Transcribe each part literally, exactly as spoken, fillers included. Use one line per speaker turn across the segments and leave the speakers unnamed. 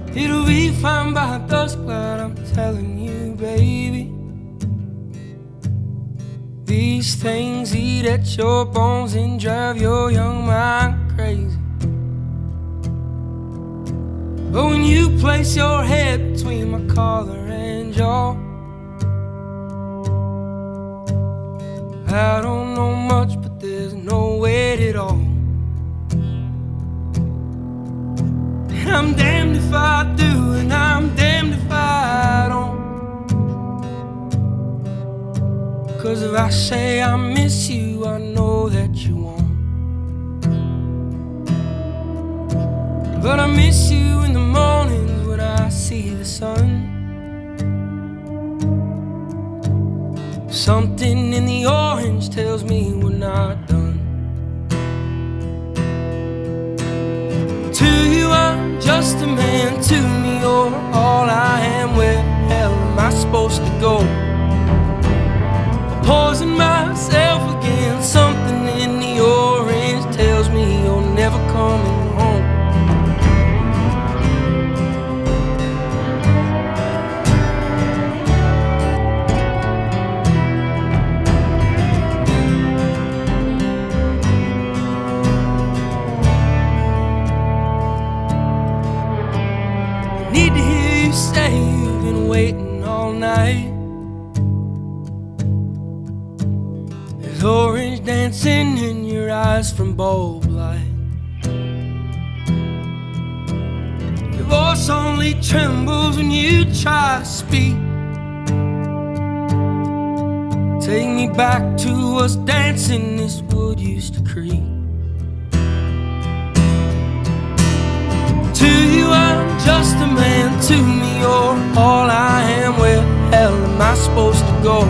It'll be fine by dusk, but I'm telling you, baby, these things eat at your bones and drive your young mind crazy. But when you place your head between my collar and jaw, I don't know much, but there's no weight at all. And I'm damned if I do, and I'm damned if I don't. 'Cause if I say I miss you, I know that you won't. But I miss you in the mornings when I see the sun. Something in the orange tells me we're not done. To you I'm just a man, to me you're all I am. Where the hell am I supposed to go? Poison myself again. Something in the orange tells me you're never coming home. Need to hear you say you've been waiting all night. There's orange dancing in your eyes from bulb light. Your voice only trembles when you try to speak. Take me back to us dancing this wood used to creak. To you I'm just a man, to me you're all I am. Where the hell am I supposed to go?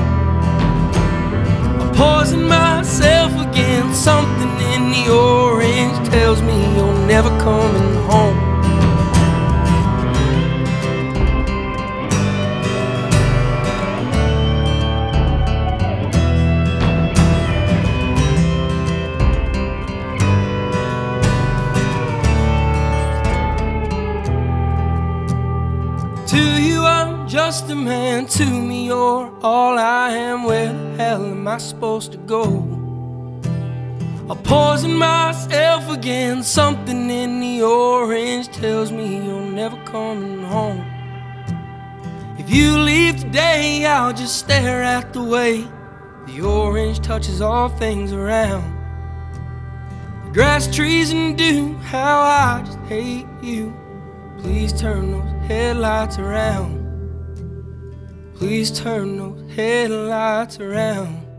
I poison myself again. Something in the orange tells me you're never coming home. To you I'm just a man, to me you're all I am. Where the hell am I supposed to go? I poison myself again. Something in the orange tells me you're never coming home. If you leave today, I'll just stare at the way the orange touches all things around. The grass, trees, and dew, how I just hate you. Please turn those headlights around. Please turn those headlights around.